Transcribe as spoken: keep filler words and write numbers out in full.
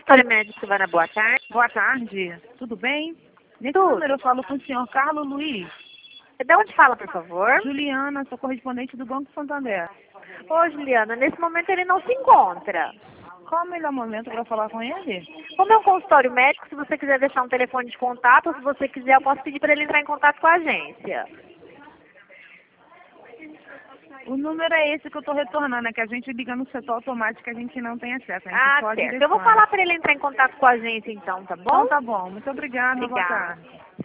consultório médico, Silvana, boa tarde. Boa tarde, tudo bem? Nesse Tudo. número eu falo com o senhor Carlos Luiz. De onde fala, por favor? Juliana, sou correspondente do Banco Santander. Ô, Juliana, nesse momento ele não se encontra. Qual o melhor momento para falar com ele? Como é um consultório médico, se você quiser deixar um telefone de contato, ou se você quiser, eu posso pedir para ele entrar em contato com a agência. O número é esse que eu estou retornando, é que a gente liga no setor automático, a gente não tem acesso. A gente Ah, só certo. Eu vou direciona. falar para ele entrar em contato com a agência, então, tá bom? Então tá bom, muito obrigada, boa Obrigada. tarde.